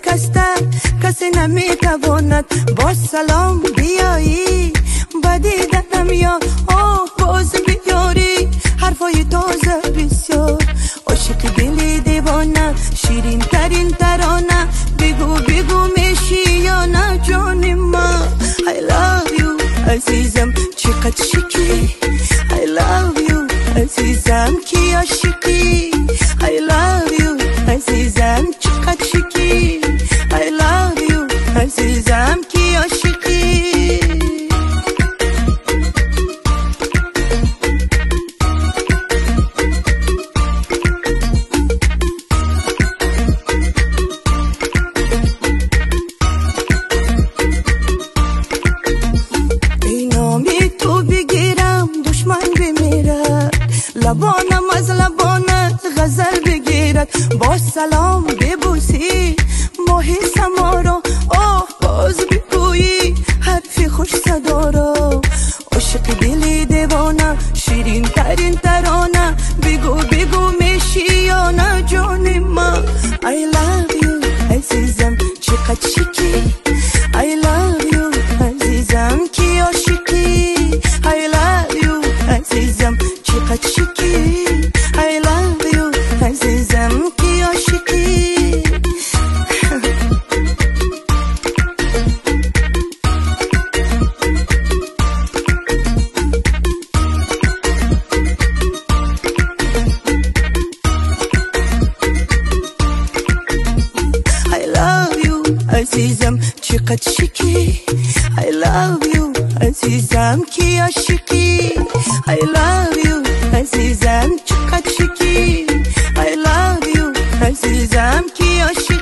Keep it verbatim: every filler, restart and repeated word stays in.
شکسته کسی نمیتواند با سلام بیایی بدیدنم یا آه باز بیاری حرفای تازه بسیار عاشق دلی دیوانه شیرین ترین ترانه بگو بگو میشی یا نه جان من I love you عزیزم چقدر شکی I love you عزیزم کی عاشقی I love you عزیزم چقدر شکی I love you عزیزم کی عاشقی لبانم از لبانت غزل بگیرد با سلام ببوسی ماهی سما را آه باز بگویی حرفی خوش صدا را عاشق دلی دیوانه شیرین ترین ترانه بگو بگو میشی یا نه جان من I love you عزیزم چقدر شکی I love you عزیزم کی عاشقی I love you عزیزم چقدر شکی I love you عزیزم کی عاشقی I love you عزیزم چقدر شکی I love you عزیزم کی عاشقی I love you عزیزم چقدر شکی I love you عزیزم کی عاشقی